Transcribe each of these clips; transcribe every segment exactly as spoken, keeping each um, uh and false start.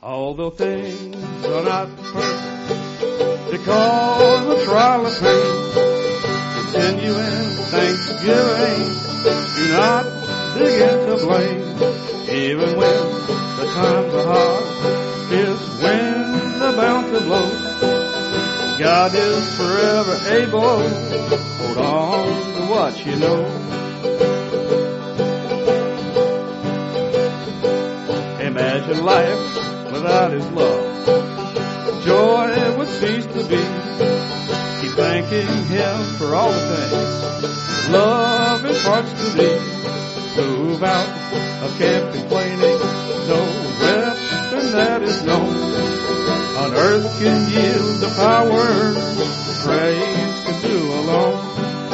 Although things are not perfect, because the trial of pain, continue in thanksgiving. Do not begin to blame, even when the times are hard, fierce wind about to blow. God is forever able. Hold on to what you know. Imagine life without His love. Joy would cease to be. Keep thanking Him for all the things love imparts to thee. Move out of camp complaining. No weapon that is known on earth can yield the power praise can do alone.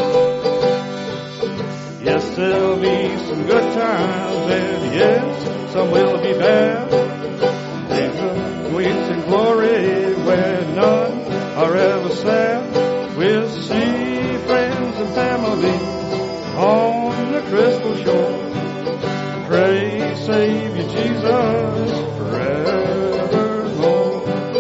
Yes, there'll be some good times, and yes, some will be bad. Sweets and glory where none are ever sad. We'll see friends and family on the crystal shore. Praise, Savior Jesus, forevermore.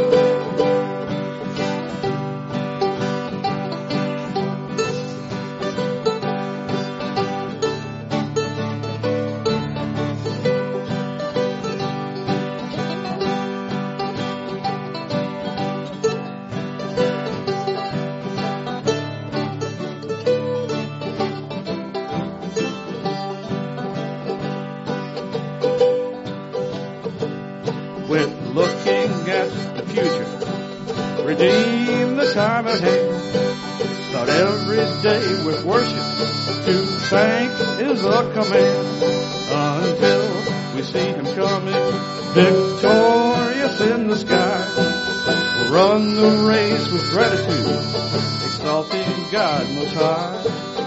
Redeem the time at hand. Start every day with worship. To thank is a command. Until we see Him coming victorious in the sky. We'll run the race with gratitude, exalting God Most High.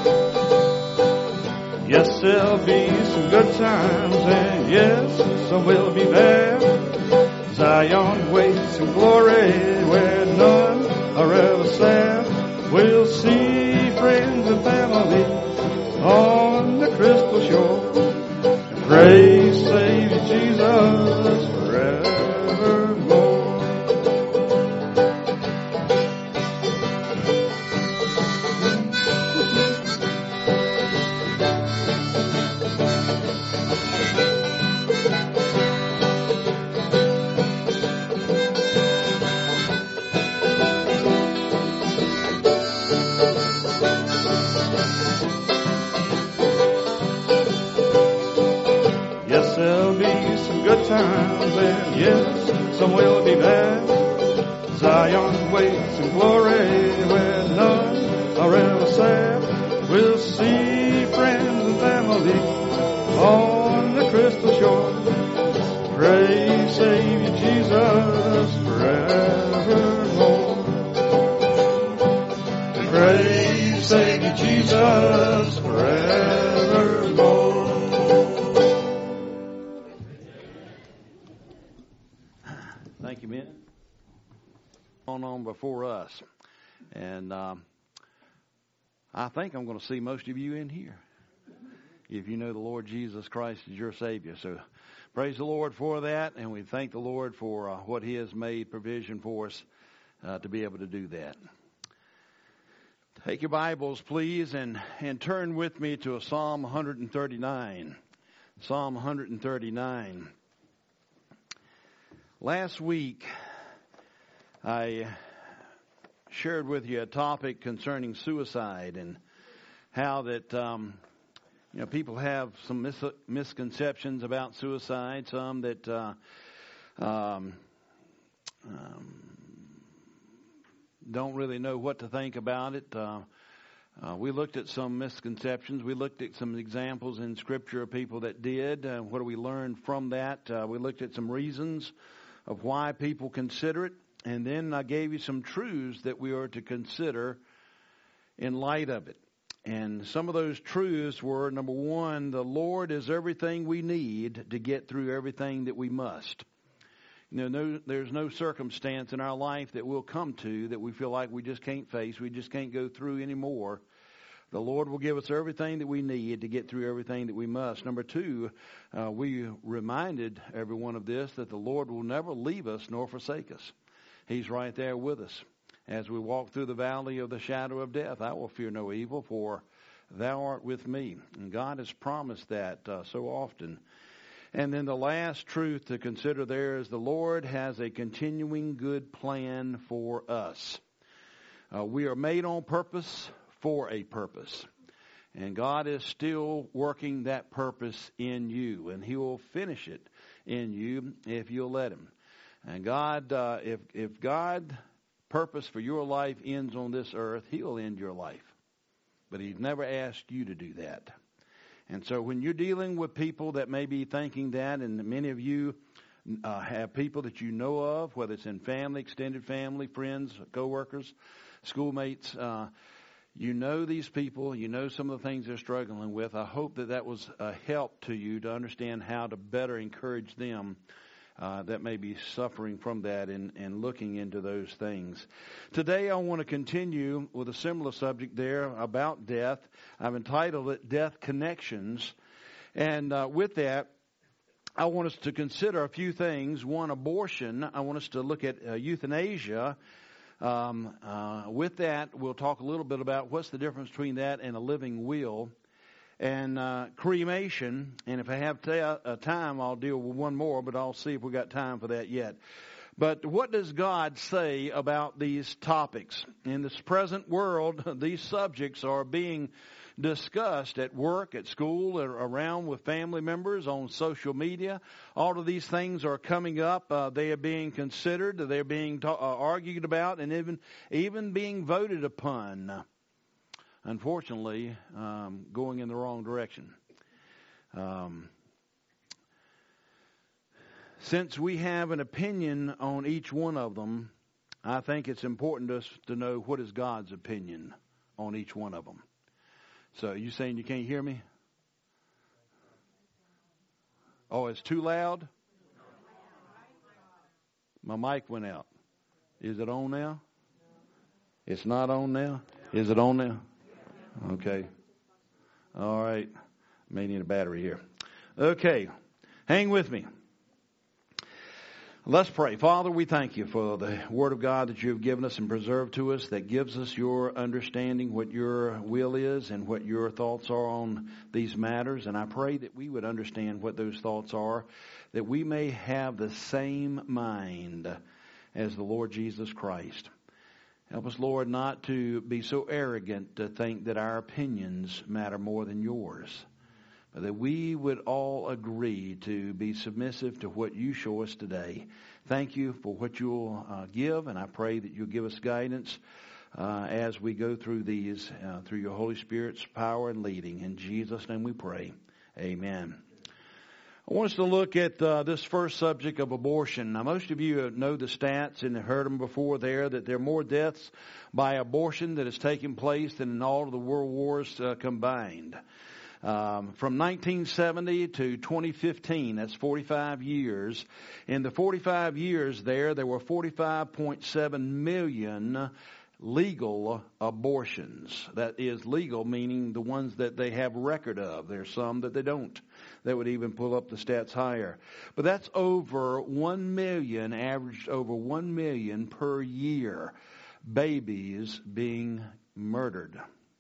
Yes, there'll be some good times, and yes, some will be bad. Zion waits in glory where none are ever sad. We'll see friends and family on the crystal shore. Praise, Savior Jesus, forevermore. Times, and yes, some will be bad. Zion waits in glory where none are ever sad. We'll see friends and family on the crystal shore. Praise, Savior Jesus, forevermore. Praise, Savior Jesus, forevermore. Thank you, men. On on before us, and um, I think I'm going to see most of you in here if you know the Lord Jesus Christ is your Savior. So praise the Lord for that, and we thank the Lord for uh, what He has made provision for us uh, to be able to do that. Take your Bibles, please, and, and turn with me to a Psalm one thirty-nine. Psalm one thirty-nine. Last week, I shared with you a topic concerning suicide and how that um, you know people have some mis- misconceptions about suicide. Some that uh, um, um, don't really know what to think about it. Uh, uh, we looked at some misconceptions. We looked at some examples in Scripture of people that did. Uh, what do we learn from that? Uh, we looked at some reasons of why people consider it, and then I gave you some truths that we are to consider in light of it. And some of those truths were, number one, the Lord is everything we need to get through everything that we must. You know, no, there's no circumstance in our life that we'll come to that we feel like we just can't face, we just can't go through anymore. the Lord will give us everything that we need to get through everything that we must. Number two, uh, we reminded everyone of this, that the Lord will never leave us nor forsake us. He's right there with us. As we walk through the valley of the shadow of death, I will fear no evil, for thou art with me. And God has promised that uh, so often. And then the last truth to consider there is the Lord has a continuing good plan for us. Uh, we are made on purpose for a purpose. And God is still working that purpose in you. And He will finish it in you if you'll let Him. And God, uh, if, if God's purpose for your life ends on this earth, He'll end your life. But He's never asked you to do that. And so when you're dealing with people that may be thinking that, and many of you uh, have people that you know of, whether it's in family, extended family, friends, co-workers, schoolmates, uh, you know these people, you know some of the things they're struggling with. I hope that that was a help to you to understand how to better encourage them Uh, that may be suffering from that and, and looking into those things. Today I want to continue with a similar subject there about death. I've entitled it Death Connections. And uh, with that, I want us to consider a few things. One, abortion. I want us to look at uh, euthanasia. Um, uh, with that, we'll talk a little bit about what's the difference between that and a living will. And uh, cremation, and if I have t- uh, time, I'll deal with one more, but I'll see if we got time for that yet. But what does God say about these topics? In this present world, these subjects are being discussed at work, at school, or around with family members, on social media. All of these things are coming up. Uh, they are being considered, they're being ta- uh, argued about, and even even being voted upon. Unfortunately, um, going in the wrong direction. Um, since we have an opinion on each one of them, I think it's important to us to know what is God's opinion on each one of them. So, you saying you can't hear me? Oh, it's too loud? My mic went out. Is it on now? It's not on now? Is it on now? Okay. All right. May need a battery here. Okay. Hang with me. Let's pray. Father, we thank you for the Word of God that you have given us and preserved to us, that gives us your understanding, what your will is and what your thoughts are on these matters. And I pray that we would understand what those thoughts are, that we may have the same mind as the Lord Jesus Christ. Help us, Lord, not to be so arrogant to think that our opinions matter more than yours, but that we would all agree to be submissive to what you show us today. Thank you for what you'll uh, give, and I pray that you'll give us guidance uh, as we go through these, uh, through your Holy Spirit's power and leading. In Jesus' name we pray. Amen. I want us to look at uh, this first subject of abortion. Now, most of you know the stats and have heard them before there, that there are more deaths by abortion that has taken place than in all of the world wars uh, combined. Um, from nineteen seventy to twenty fifteen, that's forty-five years. In the forty-five years there, there were forty-five point seven million legal abortions. That is legal, meaning the ones that they have record of. There's some that they don't. That would even pull up the stats higher. But that's over one million, averaged over one million per year, babies being murdered.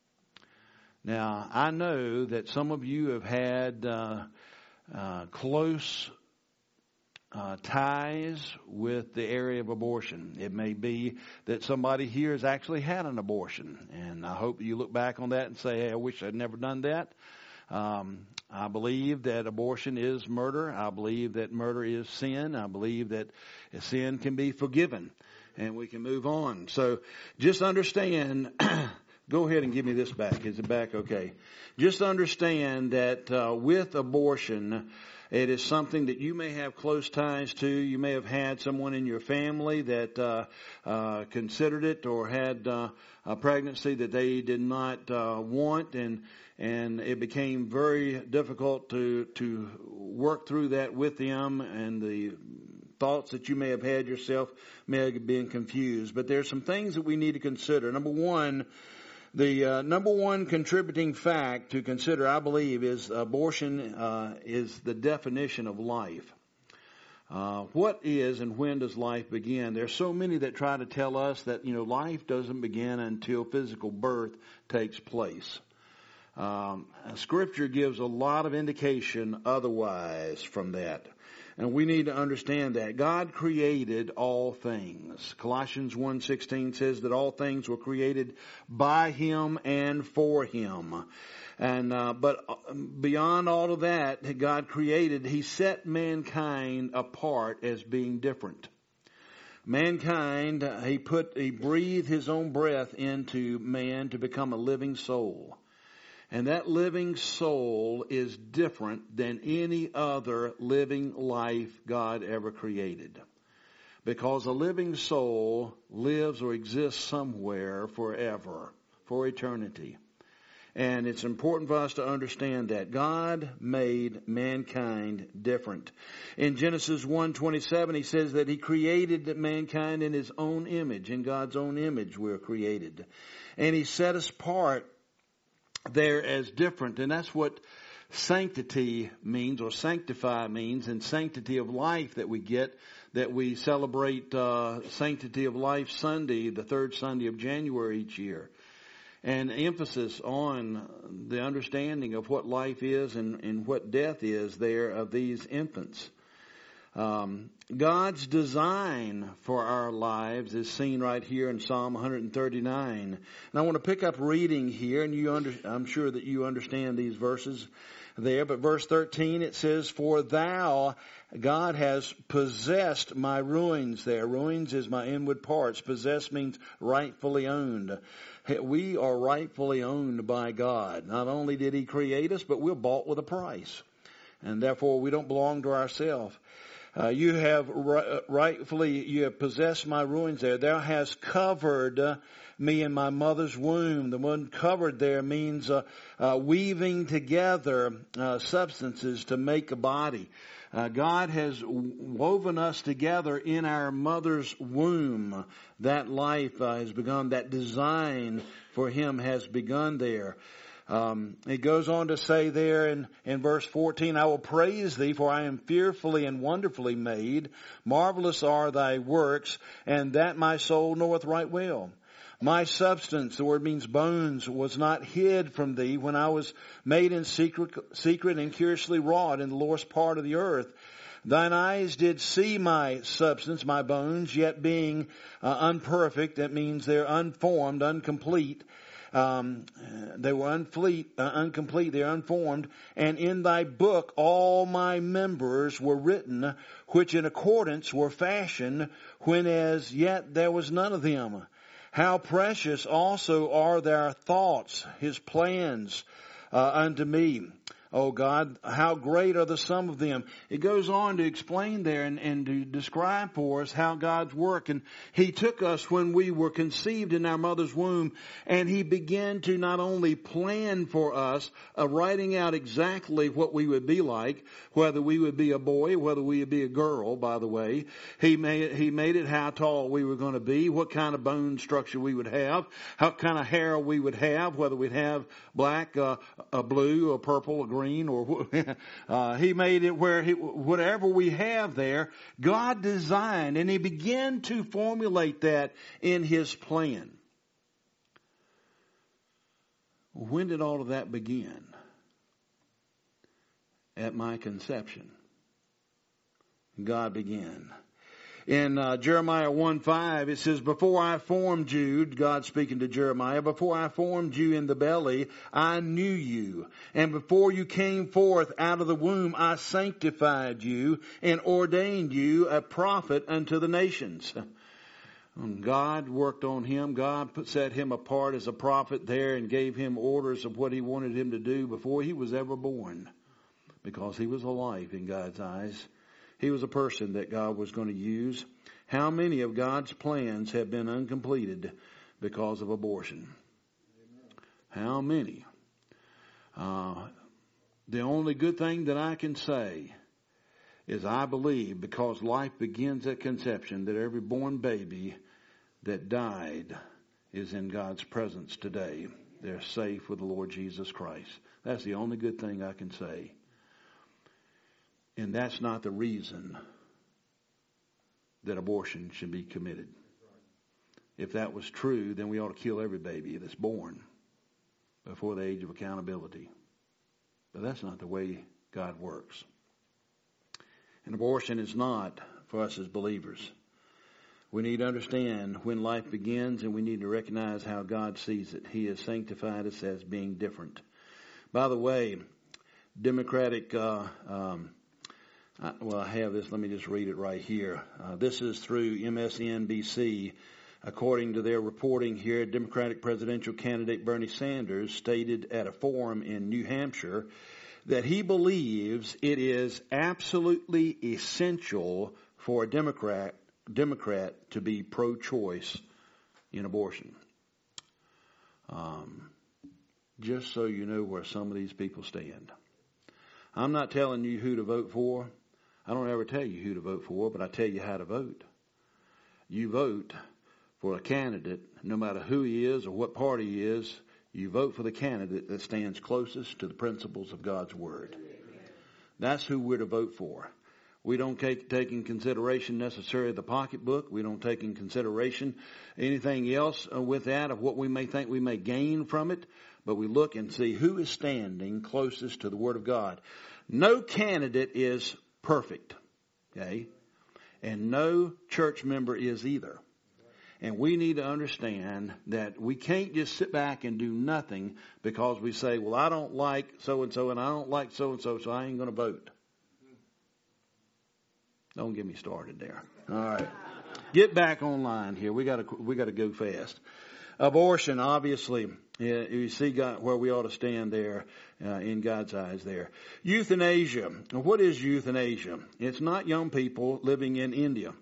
Now, I know that some of you have had uh, uh, close Uh, ties with the area of abortion. It may be that somebody here has actually had an abortion, and I hope you look back on that and say, hey, I wish I'd never done that. Um, I believe that abortion is murder. I believe that murder is sin. I believe that sin can be forgiven, and we can move on. So just understand, go ahead and give me this back. Is it back? Okay. Just understand that uh, with abortion, it is something that you may have close ties to. You may have had someone in your family that uh, uh, considered it or had uh, a pregnancy that they did not uh, want, and and it became very difficult to to work through that with them, and the thoughts that you may have had yourself may have been confused. But there's some things that we need to consider. Number one, The uh, number one contributing fact to consider, I believe, is abortion uh, is the definition of life. Uh, what is and when does life begin? There's so many that try to tell us that, you know, life doesn't begin until physical birth takes place. Um, Scripture gives a lot of indication otherwise from that. And we need to understand that God created all things. Colossians one sixteen says that all things were created by Him and for Him. And uh, but beyond all of that, God created, He set mankind apart as being different. Mankind, He put, He breathed His own breath into man to become a living soul. And that living soul is different than any other living life God ever created. Because a living soul lives or exists somewhere forever, for eternity. And it's important for us to understand that God made mankind different. In Genesis one twenty-seven, He says that He created mankind in His own image. In God's own image we're created. And He set us apart there as different, and that's what sanctity means, or sanctify means, and sanctity of life that we get, that we celebrate uh, Sanctity of Life Sunday, the third Sunday of January each year, and emphasis on the understanding of what life is and, and what death is there of these infants. Um, God's design for our lives is seen right here in Psalm one thirty-nine. And I want to pick up reading here, and you under, I'm sure that you understand these verses there. But verse thirteen, it says, "For thou, God, has possessed my ruins." There, ruins is my inward parts. Possessed means rightfully owned. We are rightfully owned by God. Not only did He create us, but we're bought with a price. And therefore we don't belong to ourselves. Uh, you have ri- rightfully, you have possessed my ruins there. Thou hast covered uh, me in my mother's womb. The one covered there means uh, uh, weaving together uh, substances to make a body. Uh, God has woven us together in our mother's womb. That life uh, has begun. That design for Him has begun there. Um, it goes on to say there in, in verse fourteen, "I will praise Thee, for I am fearfully and wonderfully made. Marvelous are Thy works, and that my soul knoweth right well. My substance," the word means bones, "was not hid from Thee when I was made in secret, secret and curiously wrought in the lowest part of the earth. Thine eyes did see my substance, my bones, yet being uh, unperfect," that means they're unformed, incomplete. Um, they were unfleet, uh, incomplete, they are unformed. "And in Thy book all my members were written, which in accordance were fashioned, when as yet there was none of them. How precious also are Thy thoughts," His plans, uh, "unto me. Oh God, how great are the sum of them." It goes on to explain there and, and to describe for us how God's work. And He took us when we were conceived in our mother's womb, and He began to not only plan for us, uh, writing out exactly what we would be like, whether we would be a boy, whether we would be a girl, by the way. He made it, He made it how tall we were going to be, what kind of bone structure we would have, what kind of hair we would have, whether we'd have black, uh, a blue, or purple, or green. Or uh, He made it where he, whatever we have there, God designed, and He began to formulate that in His plan. When did all of that begin? At my conception. God began. In uh, Jeremiah one five, it says, "Before I formed you," God speaking to Jeremiah, "before I formed you in the belly, I knew you. And before you came forth out of the womb, I sanctified you and ordained you a prophet unto the nations." God worked on him. God put, set him apart as a prophet there and gave him orders of what He wanted him to do before he was ever born, because he was alive in God's eyes. He was a person that God was going to use. How many of God's plans have been uncompleted because of abortion? Amen. How many? Uh, the only good thing that I can say is I believe, because life begins at conception, that every born baby that died is in God's presence today. they're safe with the Lord Jesus Christ. That's the only good thing I can say. And that's not the reason that abortion should be committed. If that was true, then we ought to kill every baby that's born before the age of accountability. But that's not the way God works. And abortion is not for us as believers. We need to understand when life begins, and we need to recognize how God sees it. He has sanctified us as being different. By the way, Democratic, uh, um, I, well, I have this. Let me just read it right here. Uh, this is through M S N B C. According to their reporting here, Democratic presidential candidate Bernie Sanders stated at a forum in New Hampshire that he believes it is absolutely essential for a Democrat Democrat to be pro-choice in abortion. Um, just so you know where some of these people stand. I'm not telling you who to vote for. I don't ever tell you who to vote for, but I tell you how to vote. You vote for a candidate, no matter who he is or what party he is. You vote for the candidate that stands closest to the principles of God's Word. That's who we're to vote for. We don't take, take in consideration necessarily the pocketbook. We don't take in consideration anything else with that of what we may think we may gain from it. But we look and see who is standing closest to the Word of God. No candidate is perfect, okay? And no church member is either. And we need to understand that we can't just sit back and do nothing because we say, well, I don't like so-and-so and I don't like so-and-so, so I ain't going to vote. Don't get me started there. All right. Get back online here. We got to we got to go fast. Abortion, obviously, yeah, you see God, where we ought to stand there uh, in God's eyes there. Euthanasia. What is euthanasia? It's not young people living in India.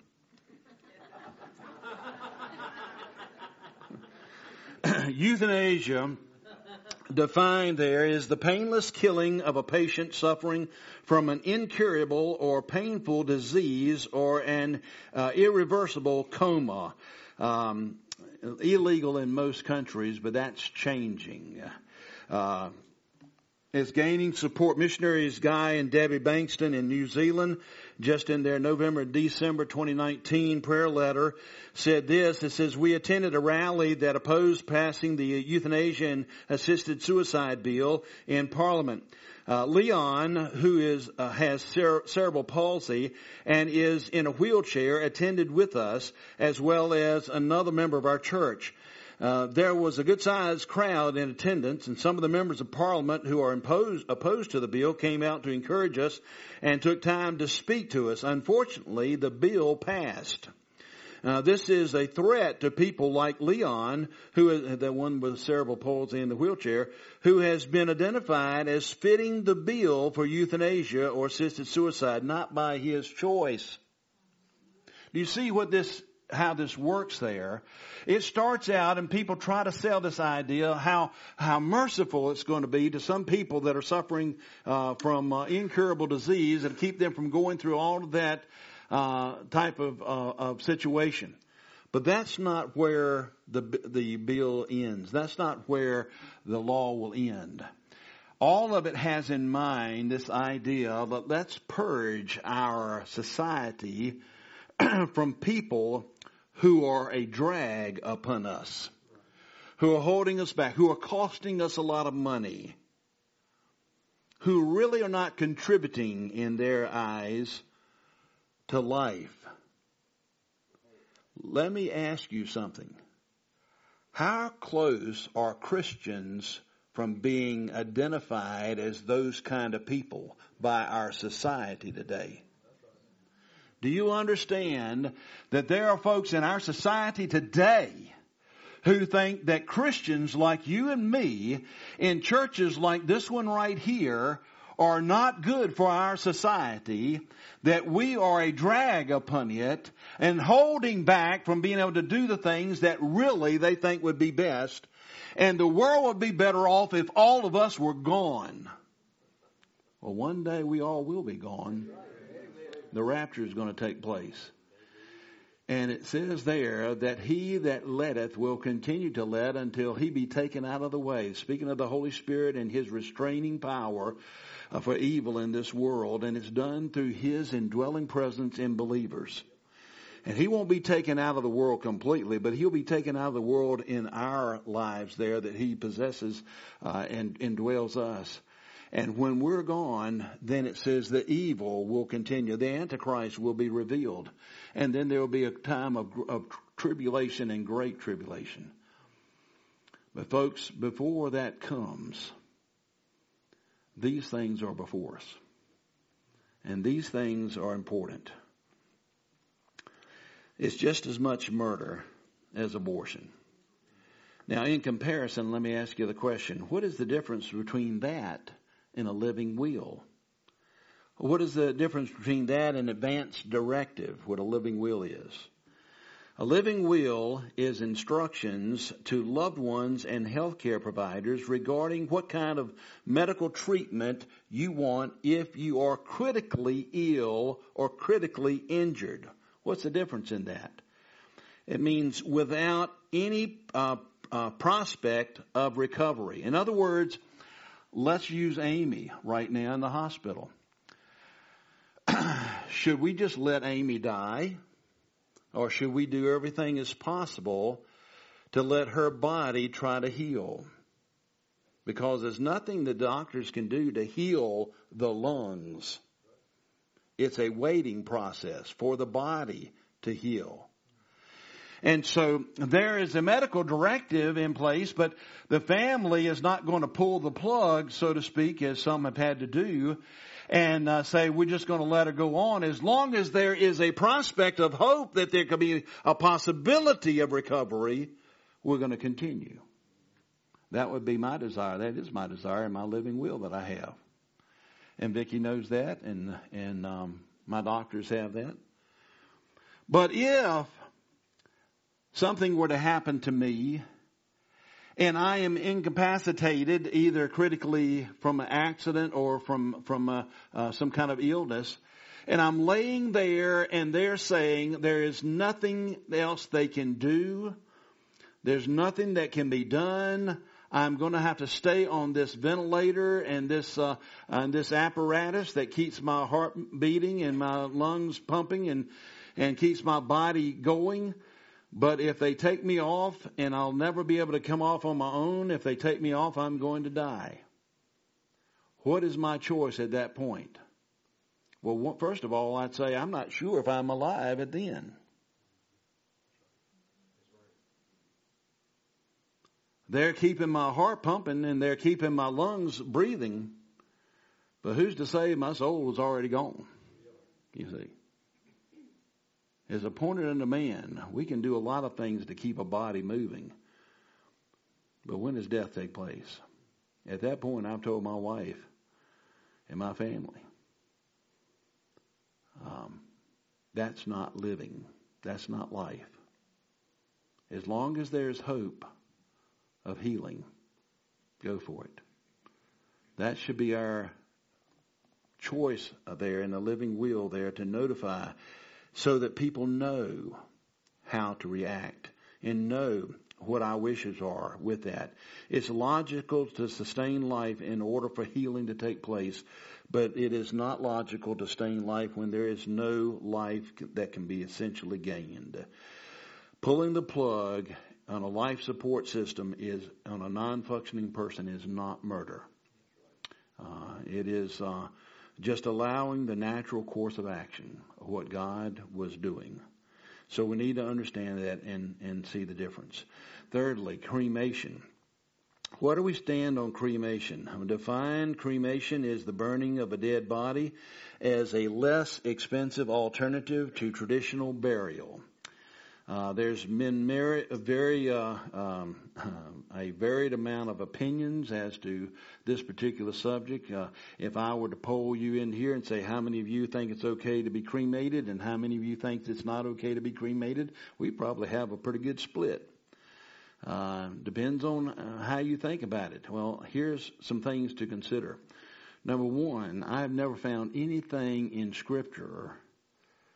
Euthanasia, defined there, is the painless killing of a patient suffering from an incurable or painful disease or an uh, irreversible coma. Um, illegal in most countries, but that's changing. Uh, it's gaining support. Missionaries Guy and Debbie Bankston in New Zealand, just in their November and December twenty nineteen prayer letter, said this. It says, we attended a rally that opposed passing the euthanasia and assisted suicide bill in Parliament. Uh, Leon, who is uh, has cere- cerebral palsy and is in a wheelchair, attended with us, as well as another member of our church. Uh, there was a good-sized crowd in attendance, and some of the members of Parliament who are imposed, opposed to the bill came out to encourage us and took time to speak to us. Unfortunately, the bill passed. Uh, this is a threat to people like Leon, who is the one with cerebral palsy in the wheelchair, who has been identified as fitting the bill for euthanasia or assisted suicide, not by his choice. Do you see what this, how this works there? It starts out and people try to sell this idea how how merciful it's going to be to some people that are suffering uh, from uh, incurable disease and keep them from going through all of that Uh, type of, uh, of situation. But that's not where the the bill ends. That's not where the law will end. All of it has in mind this idea that let's purge our society from people who are a drag upon us, who are holding us back, who are costing us a lot of money, who really are not contributing in their eyes to life. Let me ask you something. How close are Christians from being identified as those kind of people by our society today? Do you understand that there are folks in our society today who think that Christians like you and me in churches like this one right here are not good for our society, that we are a drag upon it and holding back from being able to do the things that really they think would be best, and the world would be better off if all of us were gone. Well, one day we all will be gone. The rapture is going to take place. And it says there that he that letteth will continue to let until he be taken out of the way. Speaking of the Holy Spirit and his restraining power uh, for evil in this world. And it's done through his indwelling presence in believers. And he won't be taken out of the world completely, but he'll be taken out of the world in our lives there that he possesses uh, and indwells us. And when we're gone, then it says the evil will continue. The Antichrist will be revealed. And then there will be a time of, of tribulation and great tribulation. But folks, before that comes, these things are before us. And these things are important. It's just as much murder as abortion. Now, in comparison, let me ask you the question. What is the difference between that and a living will? What is the difference between that and advance directive, what a living will is? A living will is instructions to loved ones and healthcare providers regarding what kind of medical treatment you want if you are critically ill or critically injured. What's the difference in that? It means without any uh, uh, prospect of recovery. In other words, let's use Amy right now in the hospital. Should we just let Amy die? Or should we do everything as possible to let her body try to heal? Because there's nothing the doctors can do to heal the lungs. It's a waiting process for the body to heal. And so there is a medical directive in place, but the family is not going to pull the plug, so to speak, as some have had to do, and uh, say we're just going to let her go on. As long as there is a prospect of hope that there could be a possibility of recovery, we're going to continue. That would be my desire. That is my desire and my living will that I have. And Vicki knows that, and and um, my doctors have that. But if something were to happen to me, and I am incapacitated either critically from an accident or from from uh, uh, some kind of illness, and I'm laying there, and they're saying there is nothing else they can do, there's nothing that can be done. I'm going to have to stay on this ventilator and this uh, and this apparatus that keeps my heart beating and my lungs pumping and and keeps my body going. But if they take me off, and I'll never be able to come off on my own, if they take me off, I'm going to die. What is my choice at that point? Well, first of all, I'd say I'm not sure if I'm alive at the end. They're keeping my heart pumping and they're keeping my lungs breathing. But who's to say my soul is already gone? You see. As appointed unto man, we can do a lot of things to keep a body moving. But when does death take place? At that point, I've told my wife and my family, um, that's not living. That's not life. As long as there's hope of healing, go for it. That should be our choice there in the living will there to notify so that people know how to react and know what our wishes are with that. It's logical to sustain life in order for healing to take place, but it is not logical to sustain life when there is no life that can be essentially gained. Pulling the plug on a life support system is on a non-functioning person is not murder. Uh, it is uh, just allowing the natural course of action of what God was doing. So we need to understand that and, and see the difference. Thirdly, cremation. Where do we stand on cremation? Define cremation is the burning of a dead body as a less expensive alternative to traditional burial. Uh, there's been very, a very uh, um, a varied amount of opinions as to this particular subject. Uh, if I were to poll you in here and say how many of you think it's okay to be cremated and how many of you think it's not okay to be cremated, we probably have a pretty good split. Uh, depends on uh, how you think about it. Well, here's some things to consider. Number one, I've never found anything in Scripture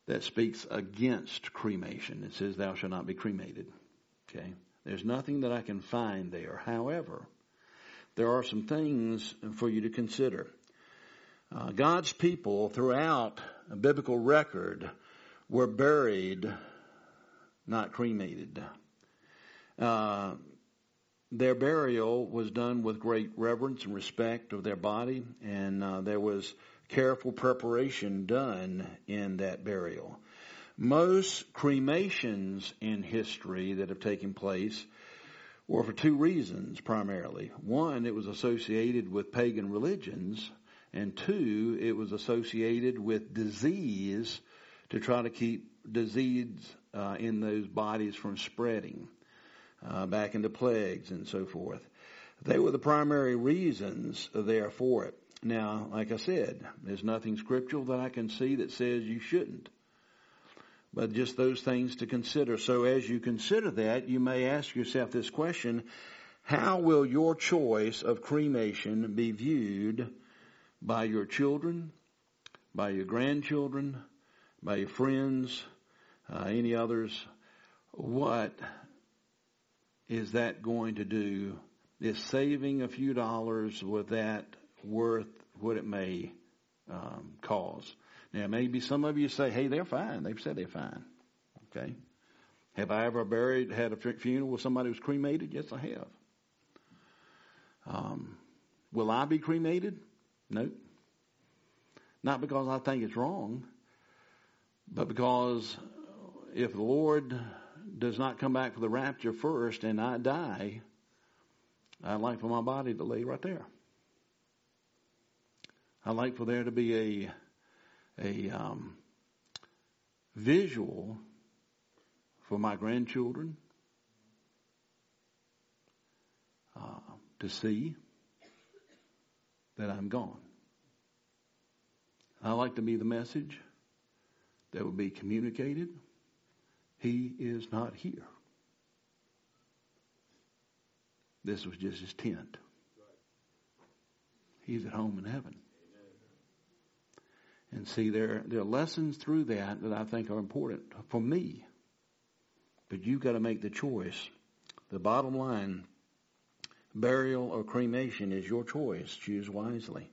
that speaks against cremation. It says, thou shalt not be cremated. Okay? There's nothing that I can find there. However, there are some things for you to consider. Uh, God's people throughout a biblical record were buried, not cremated. Uh, their burial was done with great reverence and respect of their body, and uh, there was careful preparation done in that burial. Most cremations in history that have taken place were for two reasons primarily. One, it was associated with pagan religions, and two, it was associated with disease to try to keep disease uh, in those bodies from spreading uh, back into plagues and so forth. They were the primary reasons there for it. Now, like I said, there's nothing scriptural that I can see that says you shouldn't. But just those things to consider. So as you consider that, you may ask yourself this question: how will your choice of cremation be viewed by your children, by your grandchildren, by your friends, uh, any others? What is that going to do? Is saving a few dollars with that worth what it may um, cause? Now, maybe some of you say, hey, they're fine. They've said they're fine. Okay. Have I ever buried, had a funeral with somebody who was cremated? Yes, I have. Um, will I be cremated? No. Not because I think it's wrong, but because if the Lord does not come back for the rapture first and I die, I'd like for my body to lay right there. I'd like for there to be a a um, visual for my grandchildren uh, to see that I'm gone. I like to be the message that will be communicated. He is not here. This was just his tent. He's at home in heaven. And see, there, there are lessons through that that I think are important for me. But you've got to make the choice. The bottom line, burial or cremation is your choice. Choose wisely.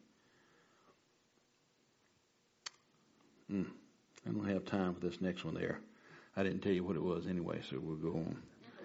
Mm, I don't have time for this next one there. I didn't tell you what it was anyway, so we'll go on.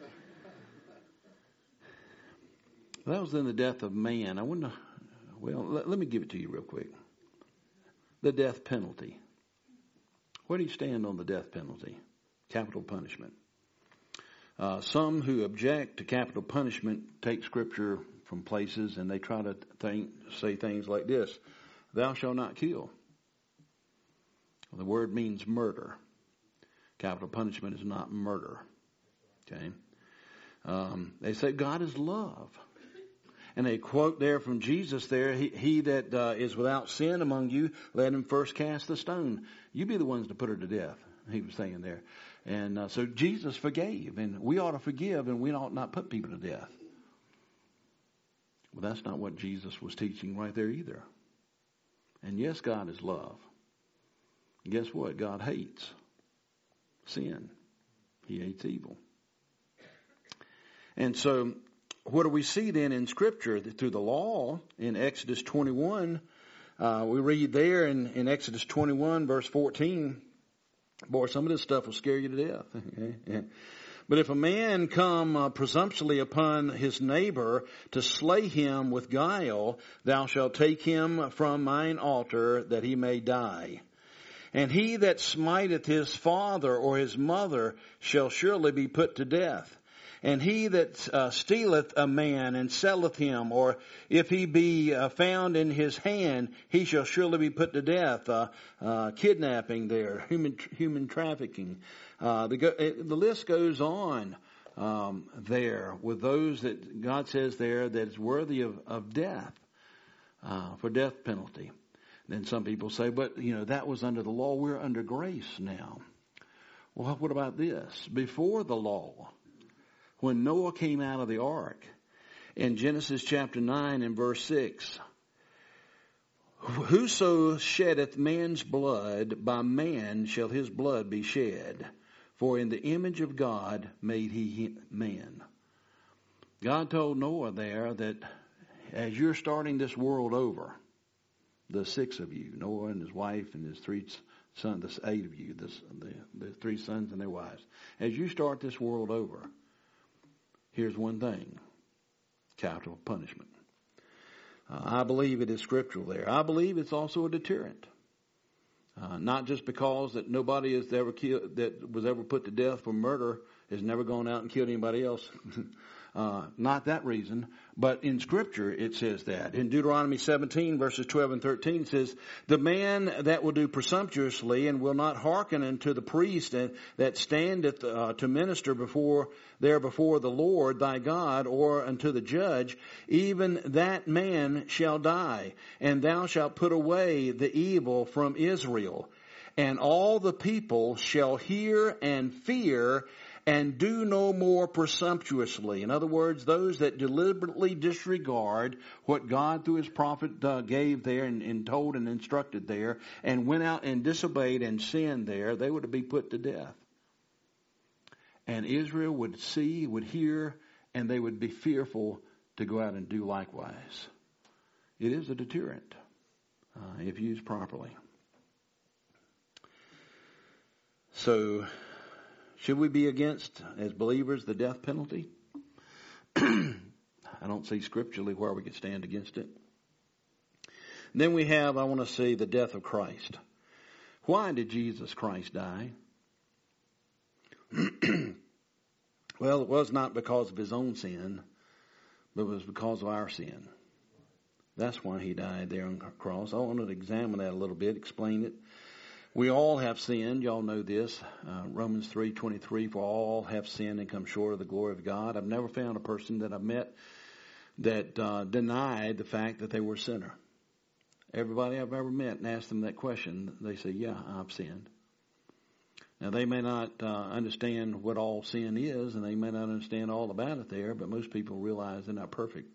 That was in the death of man. I wonder, well, let, let me give it to you real quick. The death penalty. Where do you stand on the death penalty? Capital punishment. Uh, some who object to capital punishment take scripture from places and they try to think, say things like this: thou shalt not kill. The word means murder. Capital punishment is not murder. Okay. Um, they say God is love. And they quote there from Jesus there, he, he that uh, is without sin among you, let him first cast the stone. You be the ones to put her to death, he was saying there. And uh, so Jesus forgave, and we ought to forgive, and we ought not put people to death. Well, that's not what Jesus was teaching right there either. And yes, God is love. And guess what? God hates sin. He hates evil. And so what do we see then in Scripture? Through the law, in Exodus twenty-one, uh, we read there in, in Exodus twenty-one, verse fourteen, boy, some of this stuff will scare you to death. Okay? But if a man come uh, presumptuously upon his neighbor to slay him with guile, thou shalt take him from mine altar that he may die. And he that smiteth his father or his mother shall surely be put to death. And he that uh, stealeth a man and selleth him, or if he be uh, found in his hand, he shall surely be put to death. Uh, uh, kidnapping there, human human trafficking. Uh, the, the list goes on um, there with those that God says there that is worthy of, of death, uh, for death penalty. Then some people say, but, you know, that was under the law. We're under grace now. Well, what about this? Before the law, when Noah came out of the ark, in Genesis chapter nine and verse six, Whoso sheddeth man's blood, by man shall his blood be shed. For in the image of God made he man. God told Noah there that as you're starting this world over, the six of you, Noah and his wife and his three sons, the eight of you, the, the, the three sons and their wives, as you start this world over, here's one thing: capital punishment. Uh, I believe it is scriptural there. I believe it's also a deterrent. Uh, not just because that nobody is ever killed, that was ever put to death for murder has never gone out and killed anybody else. uh, not that reason, but in Scripture it says that. In Deuteronomy seventeen, verses twelve and thirteen, it says, "The man that will do presumptuously and will not hearken unto the priest and that standeth uh, to minister before there before the Lord thy God, or unto the judge, even that man shall die, and thou shalt put away the evil from Israel. And all the people shall hear and fear, and do no more presumptuously." In other words, those that deliberately disregard what God through his prophet uh, gave there and, and told and instructed there, and went out and disobeyed and sinned there, they were to be put to death. And Israel would see, would hear, and they would be fearful to go out and do likewise. It is a deterrent uh, if used properly. So, should we be against, as believers, the death penalty? I don't see scripturally where we could stand against it. And then we have, I want to see, the death of Christ. Why did Jesus Christ die? Well, it was not because of his own sin, but it was because of our sin. That's why he died there on the cross. I want to examine that a little bit, explain it. We all have sinned. Y'all know this. Uh, Romans three twenty-three, "For all have sinned and come short of the glory of God." I've never found a person that I've met that uh, denied the fact that they were a sinner. Everybody I've ever met and asked them that question, they say, "Yeah, I've sinned." Now, they may not uh, understand what all sin is, and they may not understand all about it there, but most people realize they're not perfect.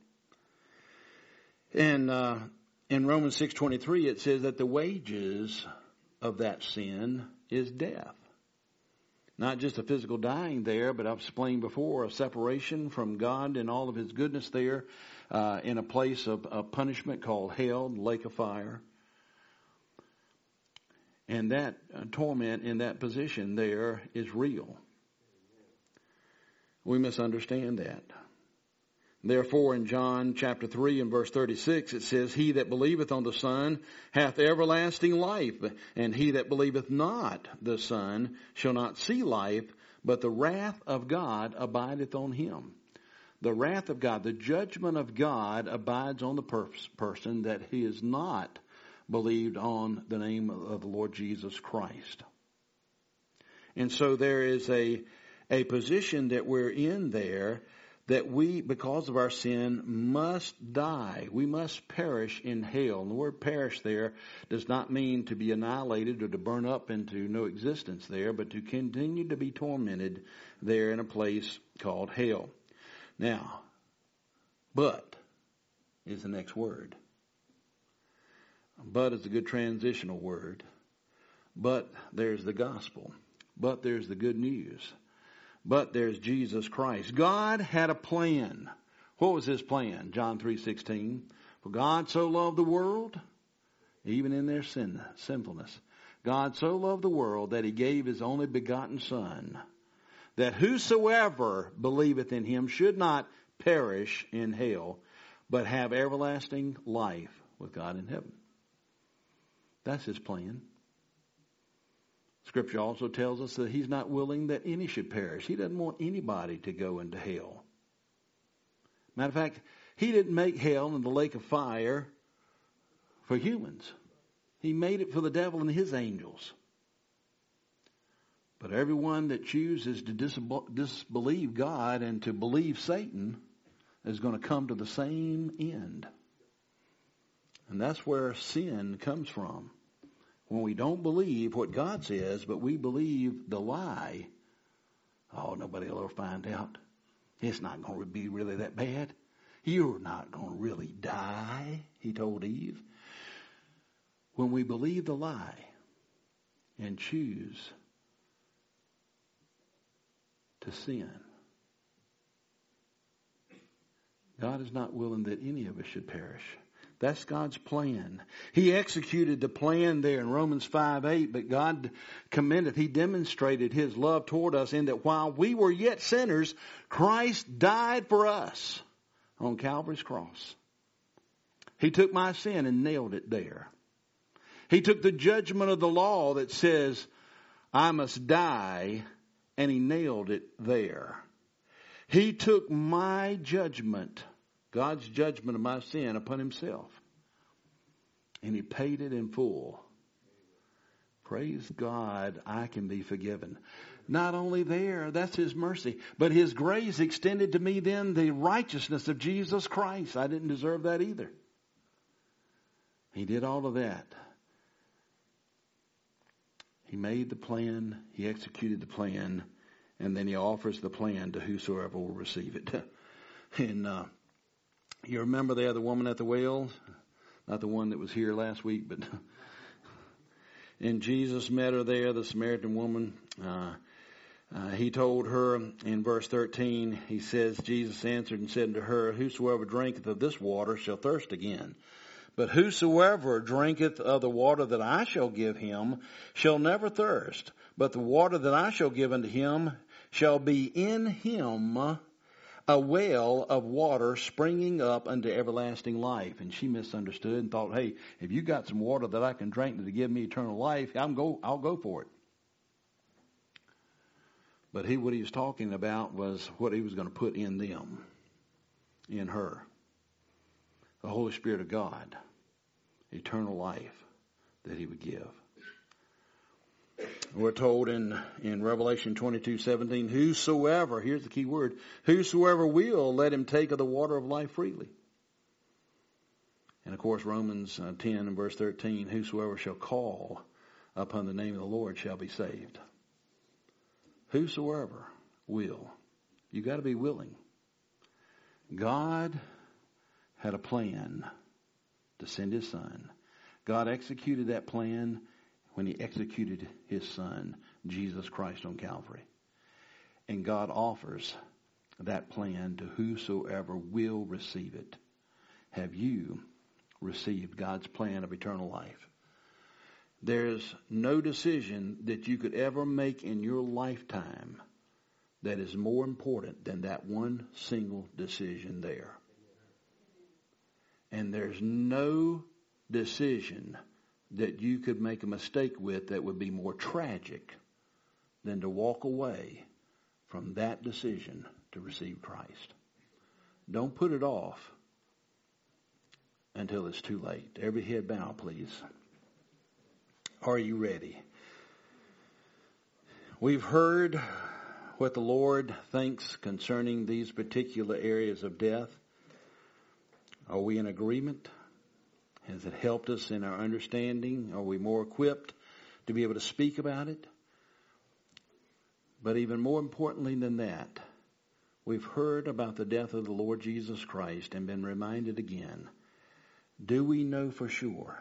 And uh, in Romans six twenty-three, it says that the wages of that sin is death. Not just a physical dying there, but I've explained before, a separation from God and all of his goodness there uh, in a place of, of punishment called hell, the lake of fire. And that uh, torment in that position there is real. We misunderstand that. Therefore, in John chapter three and verse thirty-six, it says, "He that believeth on the Son hath everlasting life, and he that believeth not the Son shall not see life, but the wrath of God abideth on him." The wrath of God, the judgment of God abides on the per- person that he is not believed on the name of the Lord Jesus Christ. And so there is a, a position that we're in there that we, because of our sin, must die. We must perish in hell. And the word perish there does not mean to be annihilated or to burn up into no existence there, but to continue to be tormented there in a place called hell. Now, but is the next word. But is a good transitional word. But there's the gospel. But there's the good news. But there's Jesus Christ. God had a plan. What was his plan? John three sixteen. "For God so loved the world," even in their sin, sinfulness, "God so loved the world that he gave his only begotten Son, that whosoever believeth in him should not perish in hell, but have everlasting life with God in heaven." That's his plan. Scripture also tells us that he's not willing that any should perish. He doesn't want anybody to go into hell. Matter of fact, he didn't make hell and the lake of fire for humans. He made it for the devil and his angels. But everyone that chooses to disbelieve God and to believe Satan is going to come to the same end. And that's where sin comes from. When we don't believe what God says, but we believe the lie, oh, nobody will ever find out. It's not going to be really that bad. You're not going to really die, he told Eve. when we believe the lie and choose to sin, God is not willing that any of us should perish. That's God's plan. He executed the plan there in Romans five eight, but God commended, He demonstrated His love toward us in that while we were yet sinners, Christ died for us on Calvary's cross. He took my sin and nailed it there. He took the judgment of the law that says I must die, and He nailed it there. He took my judgment, God's judgment of my sin, upon Himself. And He paid it in full. Praise God, I can be forgiven. Not only there, that's His mercy, but His grace extended to me then the righteousness of Jesus Christ. I didn't deserve that either. He did all of that. He made the plan, He executed the plan, and then He offers the plan to whosoever will receive it. And uh, you remember there the woman at the well? Not the one that was here last week, but and Jesus met her there, the Samaritan woman. Uh, uh, he told her in verse thirteen, He says, Jesus answered and said unto her, whosoever drinketh of this water shall thirst again. But whosoever drinketh of the water that I shall give him shall never thirst. But the water that I shall give unto him shall be in him a well of water springing up unto everlasting life. And she misunderstood and thought, hey, if you got some water that I can drink to give me eternal life, I'm go, I'll go for it. But he, what he was talking about was what He was going to put in them, in her. The Holy Spirit of God, eternal life that He would give. We're told in, in Revelation twenty-two seventeen, whosoever, here's the key word, whosoever will, let him take of the water of life freely. And of course, Romans uh, ten and verse thirteen, whosoever shall call upon the name of the Lord shall be saved. Whosoever will. You got to be willing. God had a plan to send His Son. God executed that plan when He executed His Son, Jesus Christ, on Calvary. And God offers that plan to whosoever will receive it. Have you received God's plan of eternal life? There's no decision that you could ever make in your lifetime that is more important than that one single decision there. And there's no decision that you could make a mistake with that would be more tragic than to walk away from that decision to receive Christ. Don't put it off until it's too late. Every head bow, please. Are you ready? We've heard what the Lord thinks concerning these particular areas of death. Are we in agreement? Has it helped us in our understanding? Are we more equipped to be able to speak about it? But even more importantly than that, we've heard about the death of the Lord Jesus Christ and been reminded again. Do we know for sure?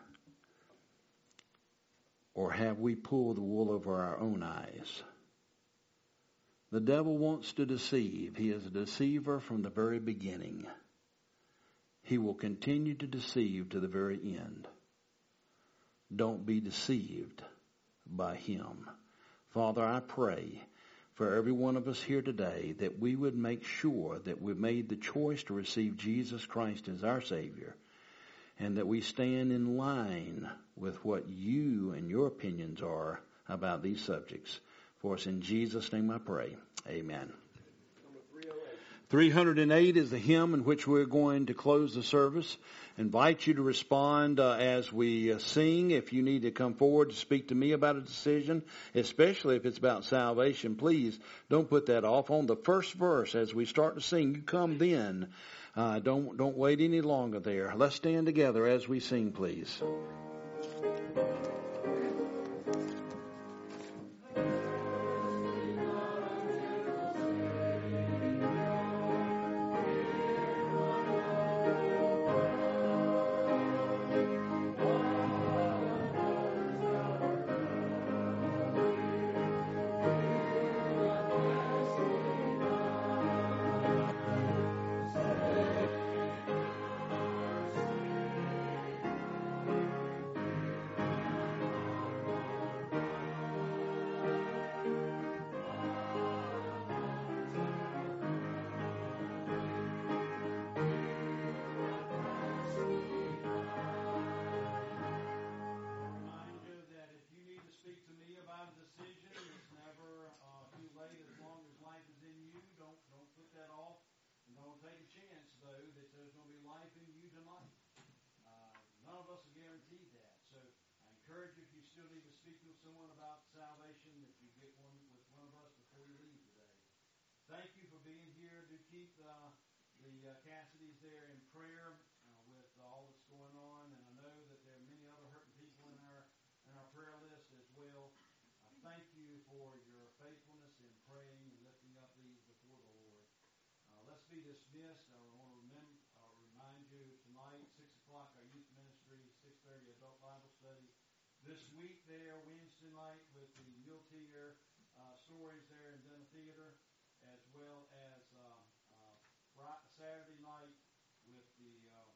Or have we pulled the wool over our own eyes? The devil wants to deceive. He is a deceiver from the very beginning. He will continue to deceive to the very end. Don't be deceived by him. Father, I pray for every one of us here today that we would make sure that we've made the choice to receive Jesus Christ as our Savior, and that we stand in line with what you and your opinions are about these subjects. For us in Jesus' name I pray. Amen. three hundred eight is the hymn in which we're going to close the service. Invite you to respond uh, as we uh, sing. If you need to come forward to speak to me about a decision, especially if it's about salvation, please don't put that off. On the first verse, as we start to sing, you come then. Uh, don't don't wait any longer there. Let's stand together as we sing, please. know that there's going to be life in you tonight. Uh, none of us are guaranteed that. So I encourage you, if you still need to speak with someone about salvation, that you get one with one of us before you leave today. Thank you for being here. Do keep uh, the uh, Cassidys there in prayer uh, with all that's going on. And I know that there are many other hurting people in our in our prayer list as well. Uh, thank you for your faithfulness in praying and lifting up these before the Lord. Uh, let's be dismissed. I want to remember, uh, remind you tonight, six o'clock, our youth ministry, six thirty adult Bible study. This week there, Wednesday night, with the Mule uh, stories there in Denver Theater, as well as uh, uh, Friday, Saturday night with the uh,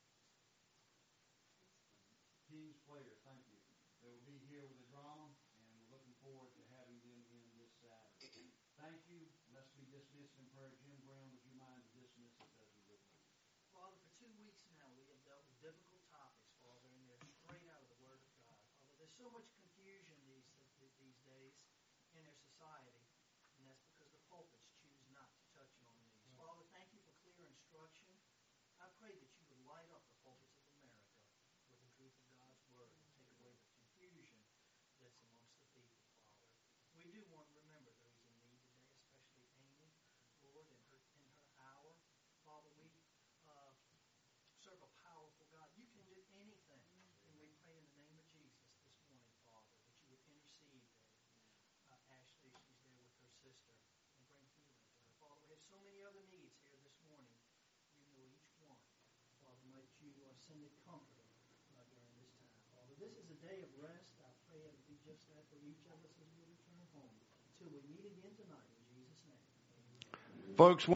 King's Players. Thank you. They will be here with the drama, and we're looking forward to having them in this Saturday. Thank you. Let's be dismissed in prayer. Jim Brown, would you mind to dismiss us as we go forward? Father, for two weeks now we have dealt with difficult topics, Father, and they're straight out of the Word of God. Father, there's so much confusion these these days in their society, and that's because the pulpits choose not to touch on these. Right. Father, thank you for clear instruction. I pray that you would light up the pulpits of America with the truth of God's Word and take away the confusion that's amongst the people, Father. We do want to remember those in need today, especially Amy, Lord, in her in her hour. Father, we uh, serve a powerful God. You can do anything. And we pray in the name of Jesus this morning, Father, that you would intercede there. Uh, Ashley, she's there with her sister, and bring healing to her. Father, we have so many other needs here this morning. You know each one. Father, might you uh, send it comfort uh, during this time. Father, this is a day of rest. I pray it will be just that for each of us as we return home. Until we meet again tonight, in Jesus' name. Amen. Folks,